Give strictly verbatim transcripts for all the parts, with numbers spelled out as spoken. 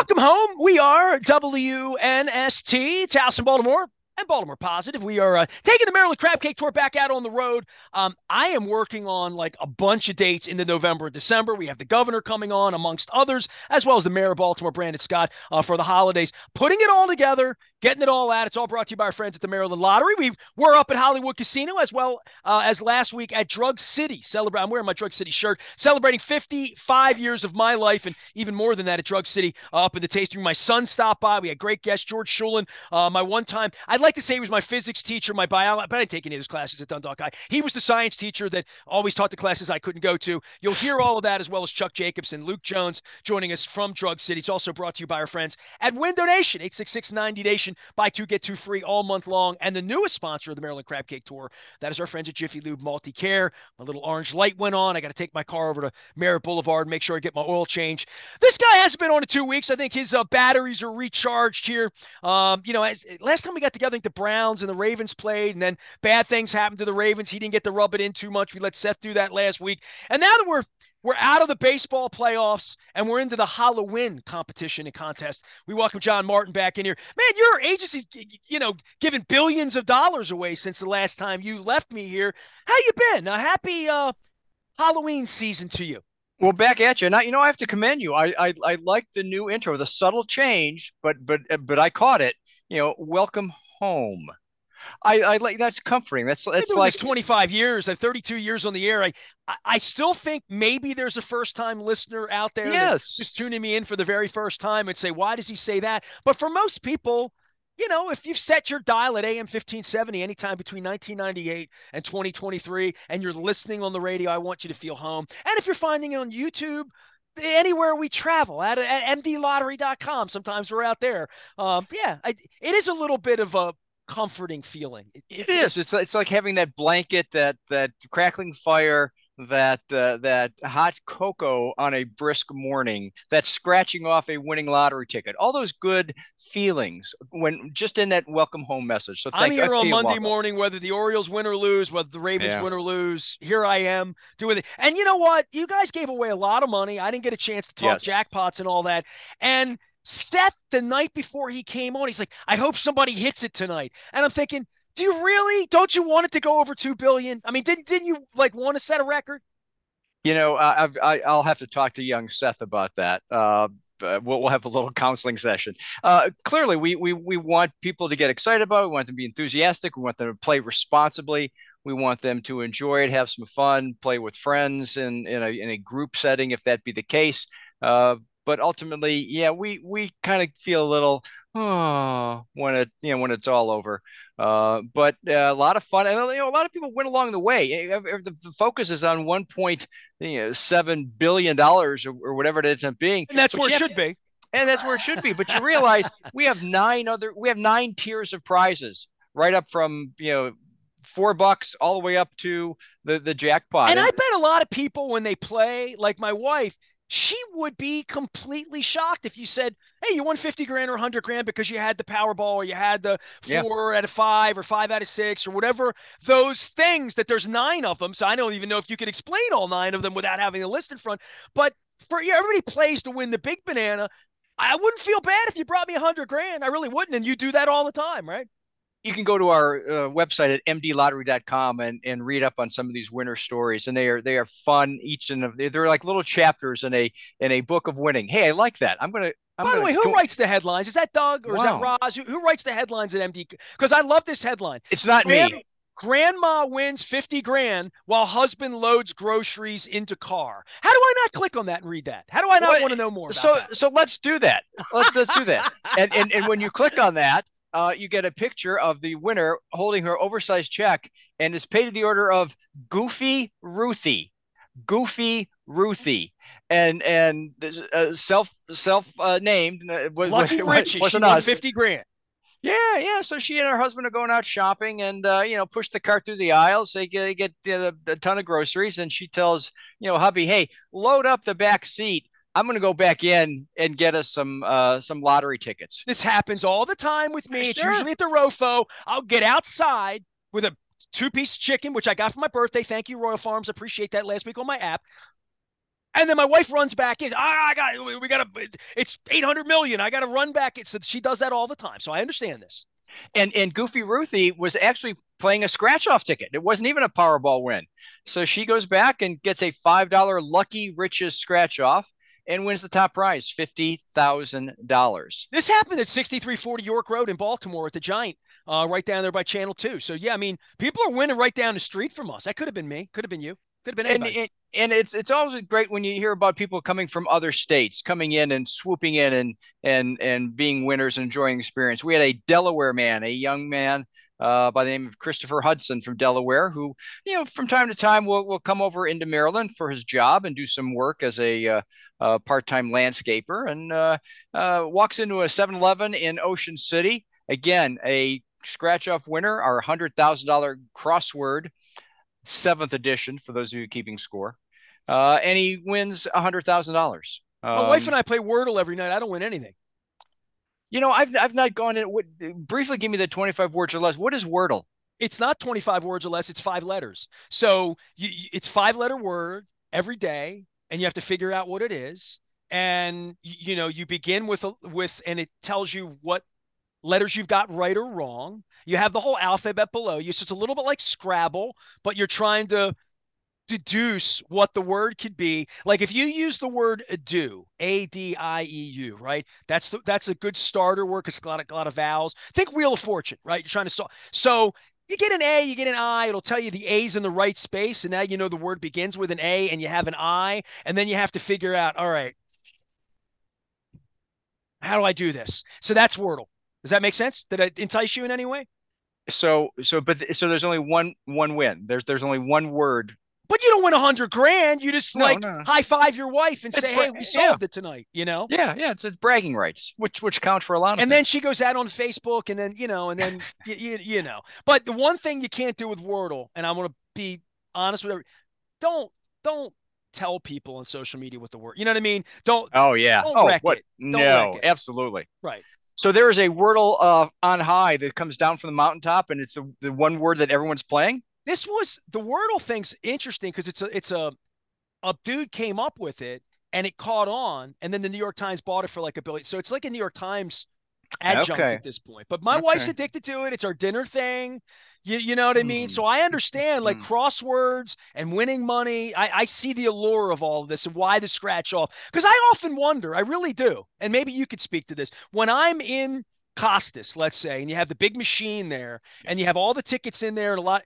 Welcome home. We are W N S T, Towson, Baltimore, and Baltimore Positive. We are uh, taking the Maryland Crab Cake Tour back out on the road. Um, I am working on like a bunch of dates into November and December. We have the governor coming on, amongst others, as well as the mayor of Baltimore, Brandon Scott, uh, for the holidays. Putting it all together, getting it all out. It's all brought to you by our friends at the Maryland Lottery. We were up at Hollywood Casino as well uh, as last week at Drug City. Celebrate. I'm wearing my Drug City shirt, celebrating fifty-five years of my life, and even more than that at Drug City uh, up in the tasting room. My son stopped by. We had great guests, George Shulin. Uh, my one time, I'd like to say he was my physics teacher, my biology, but I didn't take any of his classes at Dundalk High. He was the science teacher that always taught the classes I couldn't go to. You'll hear all of that, as well as Chuck Jacobs and Luke Jones joining us from Drug City. It's also brought to you by our friends at Window Nation, eight six six, ninety Nation. Buy two, get two free all month long. And the newest sponsor of the Maryland Crab Cake Tour, that is our friends at Jiffy Lube Multi-Care. My little orange light went on. I got to take my car over to Merritt Boulevard and make sure I get my oil changed. This guy hasn't been on in two weeks. I think his uh, batteries are recharged here. Um, you know, as, last time we got together, I think the Browns and the Ravens played, and then bad things happened to the Ravens. He didn't get to rub it in too much. We let Seth do that last week. And now that we're we're out of the baseball playoffs and we're into the Halloween competition and contest, we welcome John Martin back in here. Man, your agency's, you know, giving billions of dollars away since the last time you left me here. How you been? A happy uh, Halloween season to you. Well, back at you. Now, you know, I have to commend you. I I, I like the new intro, the subtle change, but but but I caught it. You know, welcome home. I, I like that's comforting. That's I've been it's doing this like twenty-five years. I'm thirty-two years on the air. I, I still think maybe there's a first-time listener out there that just yes, tuning me in for the very first time and say, why does he say that? But for most people, you know, if you've set your dial at A M fifteen seventy anytime between nineteen ninety-eight and twenty twenty-three, and you're listening on the radio, I want you to feel home. And if you're finding it on YouTube, anywhere we travel at, at m d lottery dot com, sometimes we're out there. Um, yeah, I, it is a little bit of a comforting feeling. It, it it, is. It's it's like having that blanket, that that crackling fire, that uh, that hot cocoa on a brisk morning, that scratching off a winning lottery ticket. All those good feelings when just in that welcome home message. So I'm thank you. I here on feel Monday welcome. morning, whether the Orioles win or lose, whether the Ravens Yeah. win or lose. Here I am doing it. And you know what? You guys gave away a lot of money. I didn't get a chance to talk Yes. jackpots and all that. And Seth, the night before he came on, he's like, I hope somebody hits it tonight. And I'm thinking, do you really? Don't you want it to go over two billion? I mean, didn't didn't you like want to set a record? You know, I, I I'll have to talk to young Seth about that. Uh, we'll, we'll have a little counseling session. Uh, clearly, we we we want people to get excited about it. We want them to be enthusiastic. We want them to play responsibly. We want them to enjoy it, have some fun, play with friends in in a in a group setting, if that be the case. Uh, but ultimately, yeah, we we kind of feel a little oh when it you know when it's all over. Uh, but uh, a lot of fun, and you know, a lot of people went along the way. Eh, eh, The, the focus is on one point you know seven billion dollars or, or whatever it ends up being, And that's but where it you have, should be. and that's where it should be. But you realize we have nine other, we have nine tiers of prizes, right up from you know four bucks all the way up to the the jackpot, And I and bet a lot of people when they play, like my wife, she would be completely shocked if you said, "Hey, you won fifty grand or one hundred grand because you had the Powerball or you had the yeah. four out of five or five out of six or whatever those things that there's nine of them." So I don't even know if you could explain all nine of them without having a list in front. But for yeah, everybody plays to win the big banana. I wouldn't feel bad if you brought me a hundred grand. I really wouldn't. And you do that all the time, right? You can go to our uh, website at m d lottery dot com and, and read up on some of these winter stories, and they are they are fun. Each and they're like little chapters in a in a book of winning. Hey, I like that. I'm gonna I'm By the gonna way, who can, writes the headlines? Is that Doug or is that wow. Roz? Who, who writes the headlines at M D? Because I love this headline. It's not Grand, me. Grandma wins fifty grand while husband loads groceries into car. How do I not click on that and read that? How do I not What? want to know more about So that? so let's do that. Let's let's do that. And and and when you click on that, uh, you get a picture of the winner holding her oversized check, and it's paid to the order of Goofy Ruthie. Goofy Ruthie, and and uh, self self uh, named uh, was, Lucky was Richie, she wasn't won us. fifty grand. Yeah, yeah. So she and her husband are going out shopping, and uh, you know, push the cart through the aisles. They get, they get uh, a ton of groceries, and she tells you know hubby, "Hey, load up the back seat. I'm going to go back in and get us some uh, some lottery tickets." This happens all the time with me. It's Sure. usually at the Rofo. I'll get outside with a two piece chicken, which I got for my birthday. Thank you, Royal Farms. Appreciate that last week on my app. And then my wife runs back in. Ah, I got we got to. It's eight hundred million. I got to run back. It's she does that all the time. So I understand this. And and Goofy Ruthie was actually playing a scratch off ticket. It wasn't even a Powerball win. So she goes back and gets a five dollar Lucky Riches scratch off and wins the top prize, fifty thousand dollars. This happened at sixty-three forty York Road in Baltimore at the Giant, uh, right down there by Channel two. So yeah, I mean, people are winning right down the street from us. That could have been me. Could have been you. Could have been And, anybody. and and it's it's always great when you hear about people coming from other states, coming in and swooping in and and and being winners and enjoying experience. We had a Delaware man, a young man uh, by the name of Christopher Hudson from Delaware, who, you know, from time to time will will come over into Maryland for his job and do some work as a, uh, uh, part-time landscaper, and uh, uh, walks into a seven eleven in Ocean City. Again, a scratch-off winner, our one hundred thousand dollars crossword seventh edition for those of you keeping score. Uh, and he wins one hundred thousand dollars. My wife Um, and I play Wordle every night. I don't win anything. you know, I've I've not gone in. What, briefly, give me the twenty-five words or less. What is Wordle? It's not twenty-five words or less. It's five letters. So you, you, it's five letter word every day, and you have to figure out what it is. And you know, you begin with a, with, and it tells you what letters you've got right or wrong. You have the whole alphabet below you. So it's a little bit like Scrabble, but you're trying to deduce what the word could be. Like if you use the word adieu, A D I E U, right? That's the, that's a good starter word because it's a lot, of, a lot of vowels. Think Wheel of Fortune, right? You're trying to solve. So you get an A, you get an I. It'll tell you the A's in the right space, and now you know the word begins with an A, and you have an I, and then you have to figure out, all right, how do I do this? So that's Wordle. Does that make sense? Did I entice you in any way? So so but so there's only one one win. There's there's only one word. But you don't win a hundred grand. You just No, like no, no. high five your wife and It's say, bra- "Hey, we yeah, solved it tonight," you know? yeah, yeah. It's, it's bragging rights, which which count for a lot of And then things. she goes out on Facebook, and then you know, and then you, you, you know. But the one thing you can't do with Wordle, and I want to be honest with everyone, don't don't tell people on social media what the word. You know what I mean? Don't Oh yeah. don't Oh, wreck what? it. Don't wreck No, it. absolutely. Right. So there is a Wordle uh, on high that comes down from the mountaintop, and it's the, the one word that everyone's playing. This was the Wordle thing's interesting because it's a it's a a dude came up with it and it caught on, and then the New York Times bought it for like a billion. So it's like a New York Times adjunct Okay. at this point. But my wife's Okay. addicted to it. It's our dinner thing. You, you know what I mean? Hmm. So I understand like Hmm. crosswords and winning money. I, I see the allure of all of this and why the scratch off. Because I often wonder, I really do, and maybe you could speak to this. When I'm in Costas, let's say, and you have the big machine there, and you Yes. have all the tickets in there and a lot,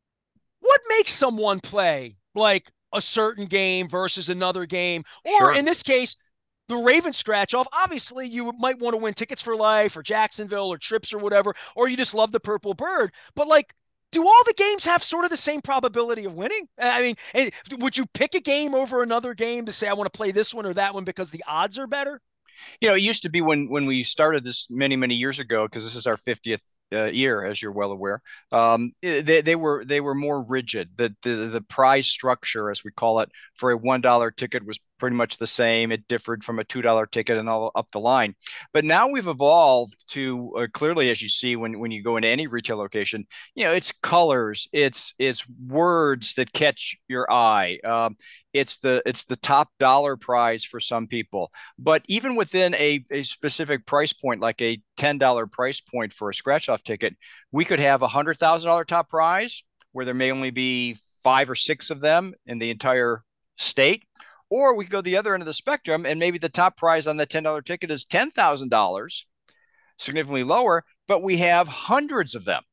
what makes someone play like a certain game versus another game? Or Sure. in this case, the Raven scratch off. Obviously, you might want to win tickets for life or Jacksonville or trips or whatever, or you just love the purple bird. But like, do all the games have sort of the same probability of winning? I mean, eh, would you pick a game over another game to say I want to play this one or that one because the odds are better? You know, it used to be when when we started this many many years ago, because this is our fiftieth uh, year, as you're well aware. Um, they they were they were more rigid. The the the prize structure, as we call it, for a one dollar ticket was pretty much the same. It differed from a two dollar ticket and all up the line. But now we've evolved to, uh, clearly, as you see when when you go into any retail location, you know, it's colors, it's it's words that catch your eye. Um, it's the it's the top dollar prize for some people. But even within a, a specific price point, like a ten dollar price point for a scratch off ticket, we could have a one hundred thousand dollars top prize where there may only be five or six of them in the entire state. Or we could go the other end of the spectrum, and maybe the top prize on the ten dollar ticket is ten thousand dollars, significantly lower, but we have hundreds of them.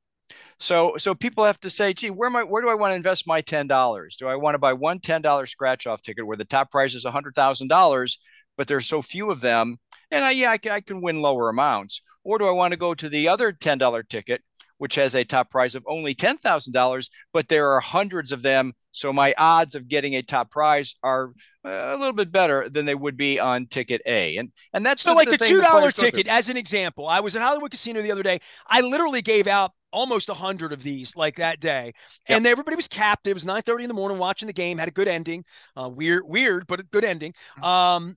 So so people have to say, gee, where am I, where do I want to invest my ten dollars? Do I want to buy one ten dollar scratch off ticket where the top price is one hundred thousand dollars, but there's so few of them, and I, yeah, I can, I can win lower amounts? Or do I want to go to the other ten dollar ticket, which has a top prize of only ten thousand dollars, but there are hundreds of them, so my odds of getting a top prize are uh, a little bit better than they would be on ticket A. And and that's So, the, like the the thing two the dollar players go through. ticket, as an example, I was at Hollywood Casino the other day. I literally gave out almost a hundred of these like that day, Yep. and everybody was captive. It was nine thirty in the morning watching the game. Had a good ending, uh, weird, weird, but a good ending. Um,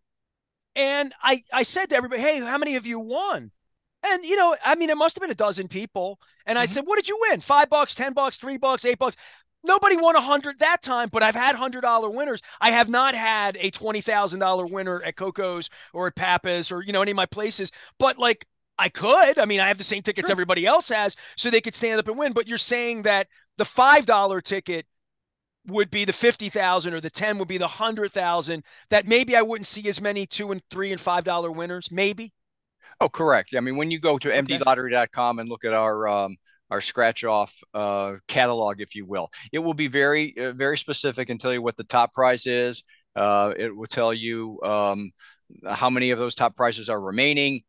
and I I said to everybody, "Hey, how many of you won?" And you know, I mean, it must have been a dozen people. And I Mm-hmm. said, "What did you win? Five bucks, ten bucks, three bucks, eight bucks." nobody won a hundred that time, but I've had hundred dollar winners. I have not had a twenty thousand dollar winner at Coco's or at Pappas or you know any of my places. But like I could. I mean, I have the same tickets Sure. everybody else has, so they could stand up and win. But you're saying that the five dollar ticket would be the fifty thousand or the ten would be the one hundred thousand, that maybe I wouldn't see as many two and three and five dollar winners, maybe. Oh, correct. I mean, when you go to m d Okay. lottery dot com and look at our um, our scratch off uh, catalog, if you will, it will be very uh, very specific and tell you what the top prize is. Uh, it will tell you um, how many of those top prizes are remaining.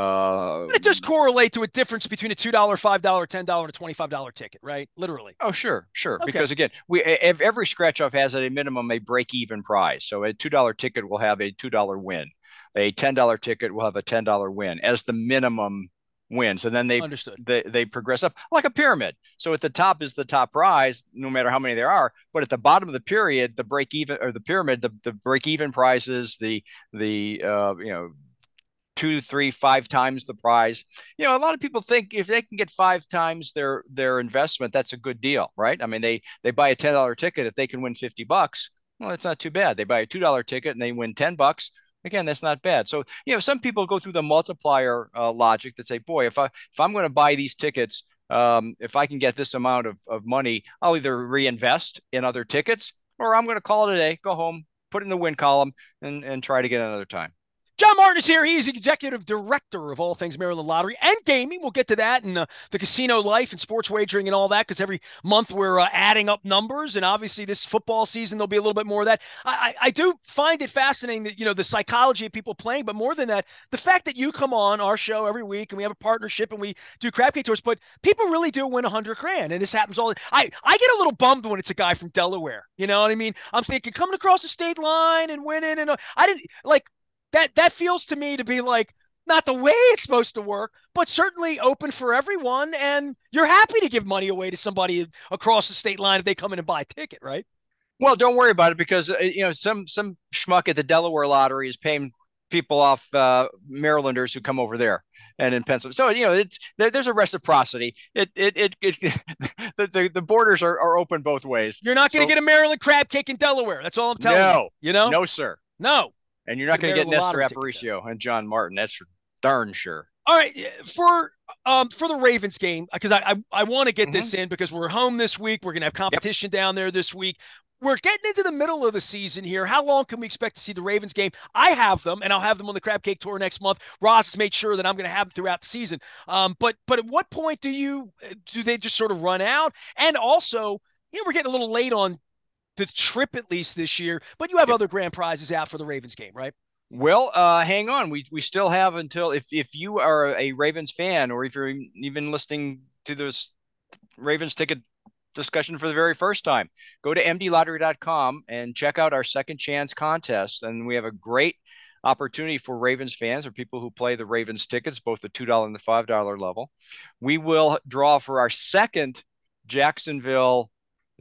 Uh, But it does correlate to a difference between a two dollar, five dollar, ten dollar, and a twenty-five dollar ticket, right? Literally. oh, sure, sure. Okay. Because again, we every scratch off has at a minimum a break even prize. So a two dollar ticket will have a two dollar win. A ten dollar ticket will have a ten dollar win as the minimum wins, and then they Understood. they they progress up like a pyramid. So at the top is the top prize, no matter how many there are. But at the bottom of the period, the break even or the pyramid, the, the break even prizes, the the uh, you know two, three, five times the prize. You know, a lot of people think if they can get five times their their investment, that's a good deal, right? I mean, they they buy a ten dollar ticket if they can win fifty bucks. Well, that's not too bad. They buy a two dollar ticket and they win ten bucks. Again, that's not bad. So, you know, some people go through the multiplier uh, logic that say, boy, if I if I'm going to buy these tickets, um, if I can get this amount of, of money, I'll either reinvest in other tickets or I'm going to call it a day, go home, put it in the win column, and and try to get another time. John Martin is here. He's executive director of all things Maryland Lottery and Gaming. We'll get to that and uh, the casino life and sports wagering and all that because every month we're uh, adding up numbers. And obviously, this football season, there'll be a little bit more of that. I, I, I do find it fascinating that, you know, the psychology of people playing, but more than that, the fact that you come on our show every week and we have a partnership and we do crab cake tours, but people really do win a hundred grand. And this happens all. I, I get a little bummed when it's a guy from Delaware. You know what I mean? I'm thinking coming across the state line and winning. And uh, I didn't like, that that feels to me to be like not the way it's supposed to work, but certainly open for everyone. And you're happy to give money away to somebody across the state line if they come in and buy a ticket, right? Well, don't worry about it because uh, you know some some schmuck at the Delaware lottery is paying people off uh, Marylanders who come over there and in Pennsylvania. So you know it's there, there's a reciprocity. It it it, it the, the the borders are, are open both ways. You're not going to So get a Maryland crab cake in Delaware. That's all I'm telling you. no, You know? no, sir, No. and you're not Get a going to get Maryland Nestor lottery ticket then. Aparicio and John Martin. That's for darn sure. All right, for um for the Ravens game because I I, I want to get Mm-hmm. this in because we're home this week. We're gonna have Yep. competition down there this week. We're getting into the middle of the season here. How long can we expect to see the Ravens game? I have them, and I'll have them on the Crab Cake Tour next month. Ross has made sure that I'm going to have them throughout the season. Um, but but at what point do you do they just sort of run out? And also, you know, we're getting a little late on the trip at least this year. But you have Yep. other grand prizes out for the Ravens game, right? Well, uh, hang on. We we still have until if if you are a Ravens fan or if you're even listening to this Ravens ticket discussion for the very first time, go to m d lottery dot com and check out our second chance contest. And we have a great opportunity for Ravens fans or people who play the Ravens tickets, both the two dollar and the five dollar level. We will draw for our second Jacksonville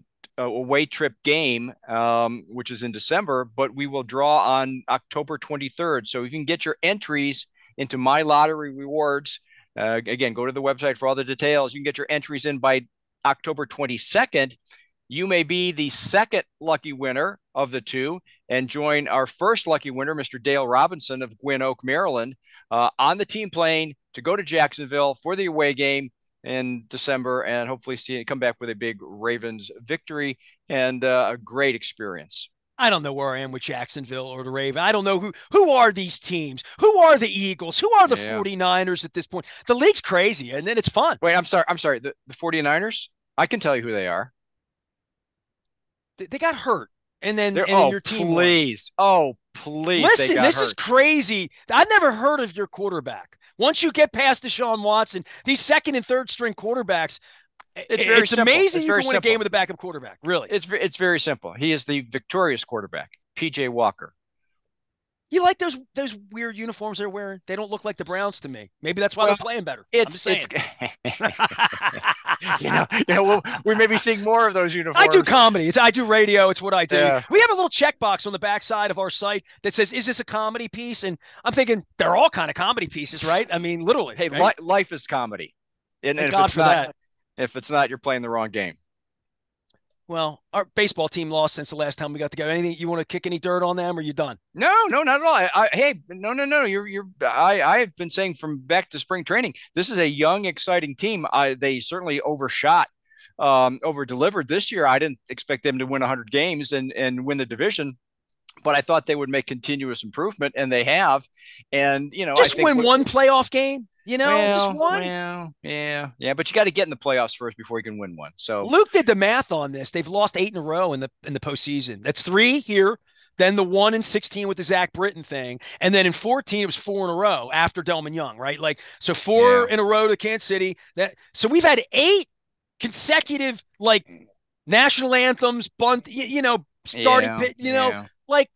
away trip game, um, which is in December, but we will draw on October twenty-third. So you can get your entries into My Lottery Rewards. Uh, again, go to the website for all the details. You can get your entries in by October twenty-second. You may be the second lucky winner of the two and join our first lucky winner, Mister Dale Robinson of Gwynn Oak, Maryland, uh, on the team plane to go to Jacksonville for the away game in December and hopefully see it come back with a big Ravens victory and uh, a great experience. I don't know where I am with Jacksonville or the Raven. I don't know who who are these teams? Who are the Eagles? Who are the Yeah. 49ers at this point? The league's crazy, and then it's fun. Wait, I'm sorry. I'm sorry. The, the 49ers? I can tell you who they are. They, they got hurt, and then They're, and then oh, your team won. please. Oh, please. They Listen, got this is hurt. crazy. I've never heard of your quarterback. Once you get past Deshaun Watson, these second and third string quarterbacks, It's very it's simple. amazing It's you very can win a game simple. with a backup quarterback. Really. It's, it's very simple. He is the victorious quarterback, P J Walker. You like those those weird uniforms they're wearing? They don't look like the Browns to me. Maybe that's why they're Well, playing better. I'm it's, just it's, saying. you know, you know, we'll, we may be seeing more of those uniforms. I do comedy. It's I do radio. It's what I do. Yeah. We have a little checkbox on the backside of our site that says, "Is this a comedy piece?" And I'm thinking they're all kind of comedy pieces, right? I mean, literally. Hey, right? li- life is comedy. And, and Thank if God it's for not, that. if it's not, you're playing the wrong game. Well, our baseball team lost since the last time we got together. Anything you want to kick any dirt on them, or you done? No, no, not at all. I, I, hey, no, no, no. You're, you're. I, I've been saying from back to spring training, this is a young, exciting team. I, they certainly overshot, um, over delivered this year. I didn't expect them to win one hundred games and and win the division, but I thought they would make continuous improvement, and they have. And you know, I Just think win what. one playoff game. You know, just Well, one. well, yeah, yeah, but you got to get in the playoffs first before you can win one. So Luke did the math on this. They've lost eight in a row in the in the postseason. That's three here, then the one in sixteen with the Zach Britton thing, and then in fourteen it was four in a row after Delman Young, right? Like so, four yeah, in a row to Kansas City. That so we've had eight consecutive like national anthems, bunt, you, you know, starting yeah, pit, you know, yeah. like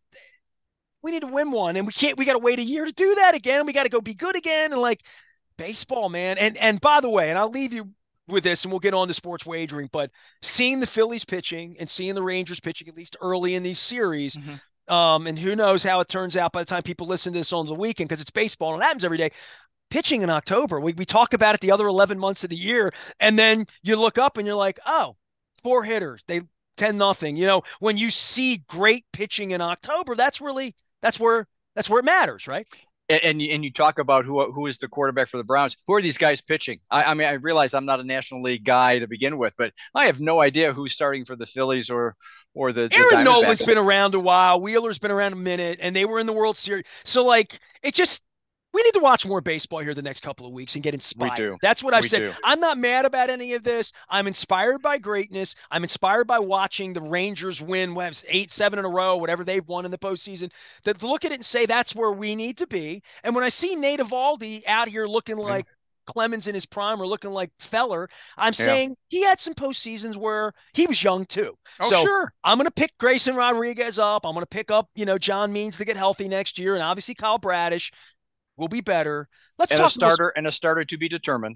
we need to win one, and we can't. We got to wait a year to do that again. We got to go be good again, and like baseball, man. And and by the way, and I'll leave you with this, and we'll get on to sports wagering. But seeing the Phillies pitching and seeing the Rangers pitching, at least early in these series, Mm-hmm. um, and who knows how it turns out by the time people listen to this on the weekend because it's baseball and it happens every day. Pitching in October, we we talk about it the other eleven months of the year, and then you look up and you're like, oh, four hitters, they ten nothing. You know, when you see great pitching in October, that's really that's where that's where it matters, right? And, and you, and you talk about who who is the quarterback for the Browns. Who are these guys pitching? I, I mean, I realize I'm not a National League guy to begin with, but I have no idea who's starting for the Phillies or or the the Aaron Nola's Diamondbacks. been around a while. Wheeler's been around a minute, and they were in the World Series. So, like, it just we need to watch more baseball here the next couple of weeks and get We inspired. do, That's what I've we said. do. I'm not mad about any of this. I'm inspired by greatness. I'm inspired by watching the Rangers win what, eight, seven in a row, whatever they've won in the postseason. That to look at it and say that's where we need to be. And when I see Nate Eovaldi out here looking Yeah, like Clemens in his prime or looking like Feller, I'm yeah. saying he had some postseasons where he was young too. Oh, So sure. I'm going to pick Grayson Rodriguez up. I'm going to pick up, you know, John Means to get healthy next year. And obviously Kyle Bradish will be better. Let's And a talk a little starter and a starter to be determined.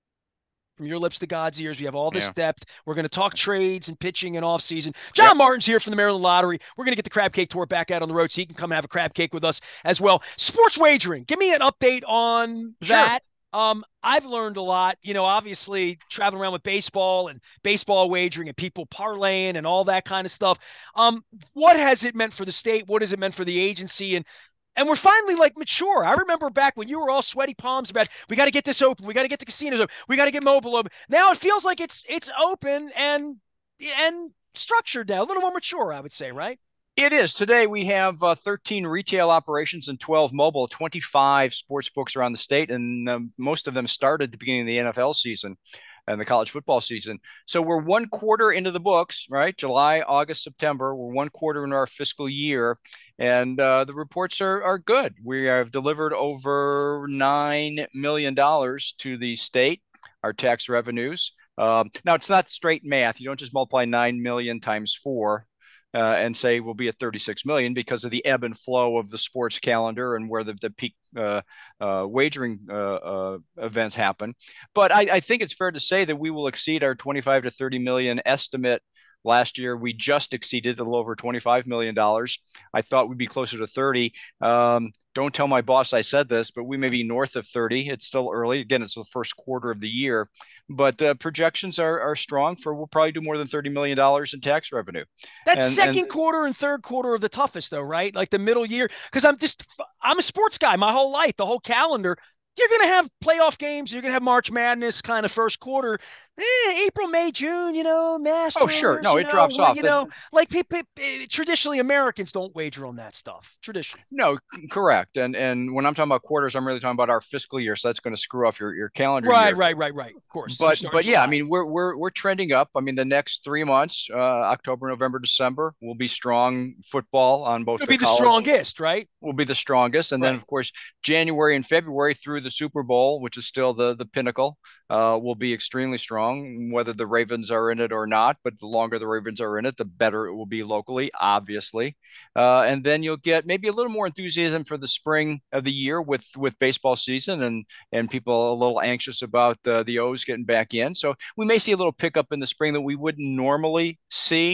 from your lips to God's ears. We have all this Yeah. depth. We're going to talk trades and pitching and offseason. Yep. John Martin's here from the Maryland Lottery. We're going to get the Crab Cake Tour back out on the road so he can come and have a crab cake with us as well. Sports wagering. Give me an update on Sure. that. Um, I've learned a lot, you know, obviously traveling around with baseball and baseball wagering and people parlaying and all that kind of stuff. Um, what has it meant for the state? What has it meant for the agency? And and we're finally like mature. I remember back when you were all sweaty palms about we got to get this open, we got to get the casinos open, we got to get mobile open. Now it feels like it's it's open and and structured now, a little more mature, I would say, right? It is. Today we have uh, thirteen retail operations and twelve mobile, twenty-five sports books around the state, and um, most of them started at the beginning of the N F L season and the college football season. So we're one quarter into the books, right? July, August, September. We're one quarter into our fiscal year, and uh, the reports are are good. We have delivered over nine million dollars to the state, our tax revenues. Um, now it's not straight math. You don't just multiply nine million times four uh, and say we'll be at thirty-six million because of the ebb and flow of the sports calendar and where the, the peak uh, uh, wagering uh, uh, events happen. But I, I think it's fair to say that we will exceed our twenty-five to thirty million estimate. Last year, we just exceeded a little over twenty-five million dollars. I thought we'd be closer to thirty. Um, don't tell my boss I said this, but we may be north of thirty. It's still early. Again, it's the first quarter of the year, but uh, projections are, are strong for we'll probably do more than thirty million dollars in tax revenue. That And, and second quarter and third quarter are the toughest, though, right? Like the middle year, because I'm just I'm a sports guy my whole life, the whole calendar. You're going to have playoff games. You're going to have March Madness kind of first quarter. Eh, April, May, June, you know, oh, sure. Masters, No, you it drops know, off. you The, know, like people, traditionally Americans don't wager on that stuff. Traditionally. no, c- correct. And and when I'm talking about quarters, I'm really talking about our fiscal year. So that's going to screw off your, your calendar Right, year. right, right, right. Of course. You but start in but yeah, I July. mean we're we're we're trending up. I mean the next three months, uh, October, November, December, will be strong football on both It'll the be the college. strongest, right? Will be the strongest, and then Right. of course January and February through the Super Bowl, which is still the the pinnacle, uh, will be extremely strong. Whether the Ravens are in it or not, but the longer the Ravens are in it, the better it will be locally, obviously. Uh, and then you'll get maybe a little more enthusiasm for the spring of the year with with baseball season, and and people a little anxious about uh, the O's getting back in. So we may see a little pickup in the spring that we wouldn't normally see.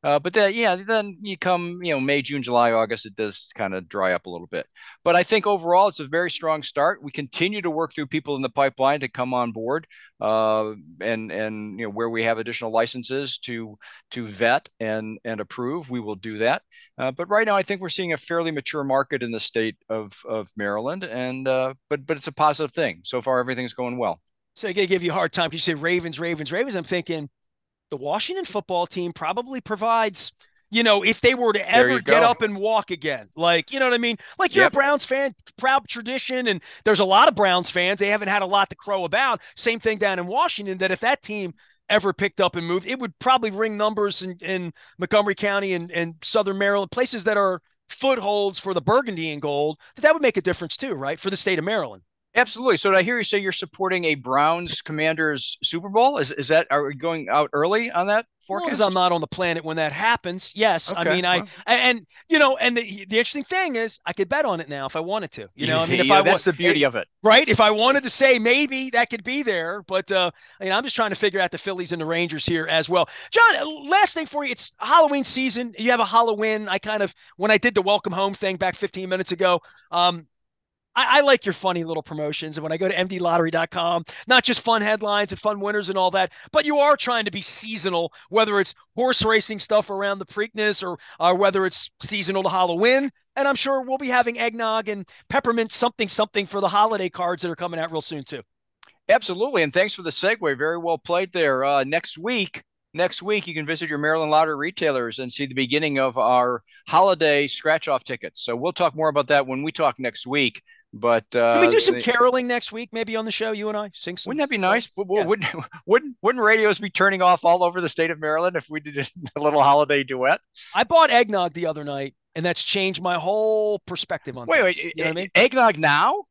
Uh, but then, yeah, then you come, you know, May, June, July, August, it does kind of dry up a little bit. But I think overall, it's a very strong start. We continue to work through people in the pipeline to come on board, uh, and and you know where we have additional licenses to to vet and and approve, we will do that. Uh, but right now, I think we're seeing a fairly mature market in the state of of Maryland, and uh, but but it's a positive thing. So far, everything's going well. So I gotta give you a hard time because you say Ravens, Ravens, Ravens. I'm thinking the Washington football team probably provides, you know, if they were to There ever you get go. up and walk again, like, you know what I mean? Like you're a Yep. Browns fan, proud tradition, and there's a lot of Browns fans. They haven't had a lot to crow about. Same thing down in Washington, that if that team ever picked up and moved, it would probably ring numbers in, in Montgomery County and, and Southern Maryland, places that are footholds for the burgundy and gold, that, that would make a difference too, right? For the state of Maryland. Absolutely. So did I hear you say you're supporting a Browns Commanders Super Bowl? Is is that are we going out early on that As long as I'm forecast? not on the planet when that happens, yes. I Okay. mean, I Well, and you know, and the, the interesting thing is, I could bet on it now if I wanted to. You you, know, I mean, if you I know, want, that's the beauty of it. right? If I wanted to say maybe that could be there, but uh, I mean, I'm just trying to figure out the Phillies and the Rangers here as well. John, last thing for you, it's Halloween season. You have a Halloween. I kind of when I did the welcome home thing back fifteen minutes ago. Um, I, I like your funny little promotions. And when I go to m d lottery dot com, not just fun headlines and fun winners and all that, but you are trying to be seasonal, whether it's horse racing stuff around the Preakness or, or whether it's seasonal to Halloween. And I'm sure we'll be having eggnog and peppermint something something for the holiday cards that are coming out real soon too. Absolutely. And thanks for the segue. Very well played there. Uh, next week, next week you can visit your Maryland Lottery retailers and see the beginning of our holiday scratch off tickets. So we'll talk more about that when we talk next week. But Can we uh, do some caroling next week, maybe on the show? You and I sing some wouldn't that be songs? nice? Yeah. Wouldn't, wouldn't wouldn't radios be turning off all over the state of Maryland if we did a little holiday duet? I bought eggnog the other night, and that's changed my whole perspective on Wait, things. wait, You know what I mean? eggnog now?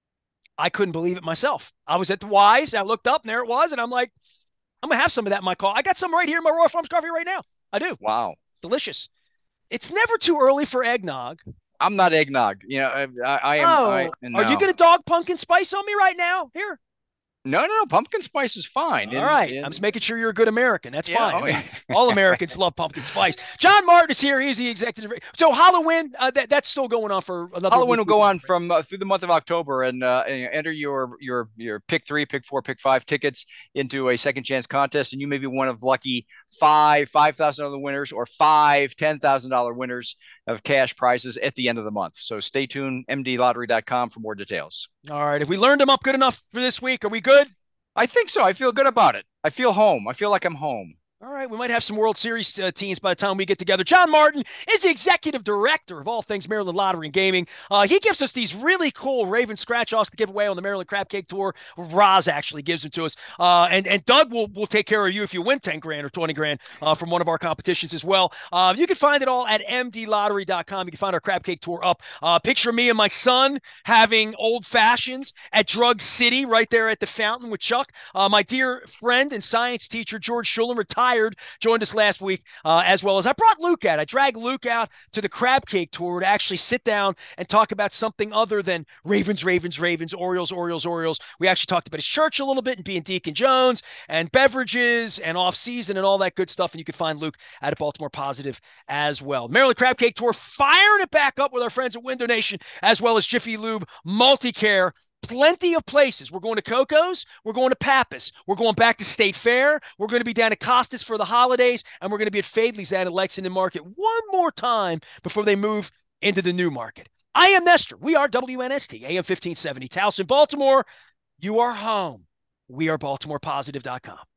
I couldn't believe it myself. I was at the Wise. I looked up and there it was. And I'm like, I'm going to have some of that in my car. I got some right here in my Royal Farms coffee right now. I do. Wow. Delicious. It's never too early for eggnog. I'm not eggnog. You know, I, I, I am. I Oh, are you no. going to dog pumpkin spice on me right now? Here. No, no, no. Pumpkin spice is fine. All And right. I'm just and making sure you're a good American. That's yeah, fine. I oh yeah. mean, all Americans love pumpkin spice. John Martin is here. He's the executive. So Halloween, uh, that, that's still going on for another Halloween week. will week go and a on half, right? from uh, through the month of October, and, uh, and enter your your your pick three, pick four, pick five tickets into a second chance contest, and you may be one of lucky five five thousand dollar winners or five ten thousand dollar winners of cash prizes at the end of the month. So stay tuned, m d lottery dot com for more details. All right. If we learned them up good enough for this week, are we good? I think so. I feel good about it. I feel home. I feel like I'm home. All right, we might have some World Series uh, teams by the time we get together. John Martin is the executive director of all things Maryland Lottery and Gaming. Uh, he gives us these really cool Raven scratch-offs to give away on the Maryland Crab Cake Tour. Roz actually gives them to us. Uh, and, and Doug will, will take care of you if you win ten grand or twenty grand uh, from one of our competitions as well. Uh, you can find it all at m d lottery dot com. You can find our Crab Cake Tour up. Uh, picture me and my son having old fashions at Drug City right there at the fountain with Chuck. Uh, my dear friend and science teacher, George Schulen, retired, joined us last week, uh, as well as I brought Luke out. I dragged Luke out to the Crab Cake Tour to actually sit down and talk about something other than Ravens, Ravens, Ravens, Orioles, Orioles, Orioles. We actually talked about his church a little bit and being Deacon Jones and beverages and off-season and all that good stuff. And you can find Luke out at Baltimore Positive as well. Maryland Crab Cake Tour firing it back up with our friends at Window Nation, as well as Jiffy Lube Multicare. Plenty of places. We're going to Coco's. We're going to Pappas. We're going back to State Fair. We're going to be down at Costas for the holidays, and we're going to be at Fadley's down at Lexington Market one more time before they move into the new market. I am Nestor. We are W N S T, A M fifteen seventy, Towson, Baltimore. You are home. We are baltimore positive dot com.